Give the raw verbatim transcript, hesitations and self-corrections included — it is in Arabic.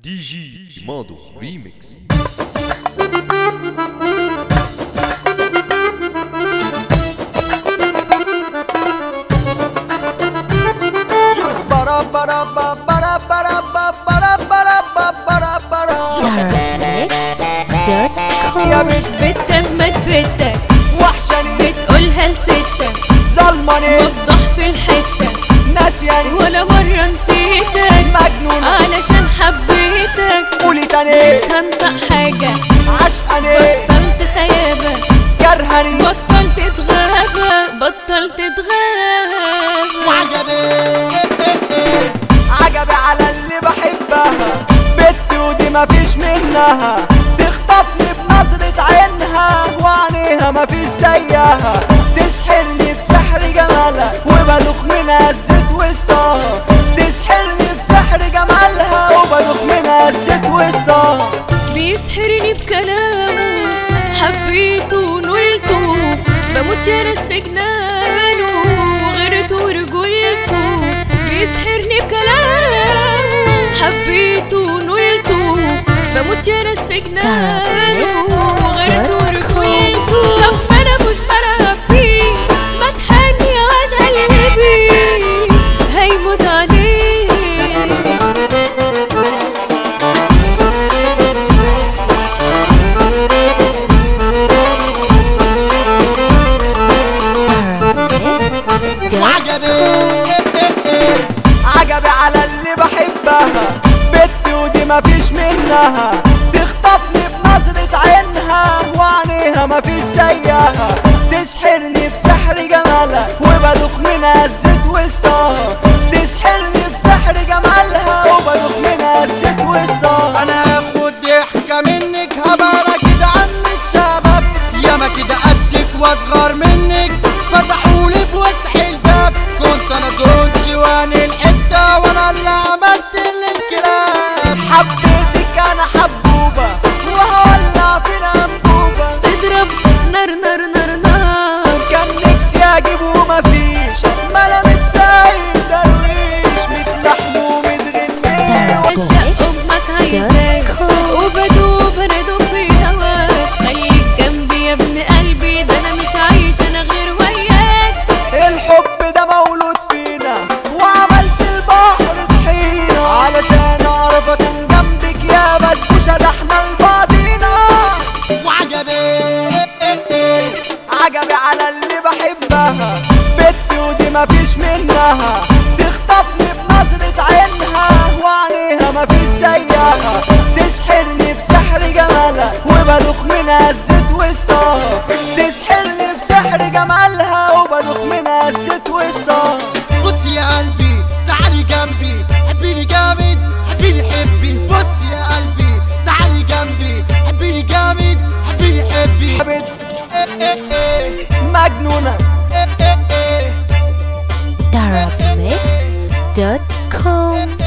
دي جي مادو ريميكس. يا بنت بنتك مات بنتك وحشاني بتقولها لستك ظلماني وضح في الحتة ناسياني ولا مرة نسيتك مجنونة علشان حبيتك قولي تاني مش هنطق حاجة عشقاني بطلت خيابة كرهاني بطلت تتغابى بطلت تتغابى وعجبي عجبي على اللي بحبها بنت ودي مفيش منها تخطفني بنظرة عينها وعينيها مفيش زيها تسحرني بسحر جمالها وبدوخ منها الزيت وسطها تسحرني بسحر جمالها وبدوخ منها الزيت وسطها بيسحرني بكلامه حبيته ونلته بموت يا ناس في جنانه وغيرته ورجولته بيسحرني بكلامه حبيته ونلته بموت يا ناس في جنانه وغيرته ورجولته طب انا مش بلعب بيه بتحني يا واد قلبي هيموت عليه عجبي عجبي على اللي بحبها بنت ودي مفيش منها تخطفني بنظرة عينها وعينيها مفيش زيها تسحرني بسحر جمالها وبدوخ منها الزيت وسطها تسحرني بسحر جمالها وبدوخ منها الزيت وسطها انا هاخد ضحكة منك هبقى كده عم الشباب ياما كده قدك واصغر منك فتحولي بوسع الباب كنت انا دونتي واني الحتة وانا اللي عملت الانقلاب حبيتك انا حبوبة وهولع فينا انبوبة تضرب نار نار نار نار كان نفسي اجيب ومفيش ملامس سايب درويش متلحم ومتغني عشق امك عايزاك وبدوب انا دوب في هواك خليك جنبي يا ابن قلبي ده انا مش عايش انا غير وياك الحب ده مولود فينا وعملت البحر طحينة علشان اعرفك من جنبك يا بسبوسة ده احنا لبعضينا وعجبي عجبي على اللي بحبها بنت ودي مفيش منها تخطفني بنظرة عينها وعينيها مفيش زيها تسحرني بسحر جمالها وبدوخ منها الزيت وسطها تسحرني بسحر جمالها وبدوخ منها الزيت وسطها بصي يا قلبي تعالي جنبي حبيني جامد حبيني حبي بصي يا قلبي تعالي جنبي حبيني جامد حبيني حبي بنت مجنونة darabmixed dot com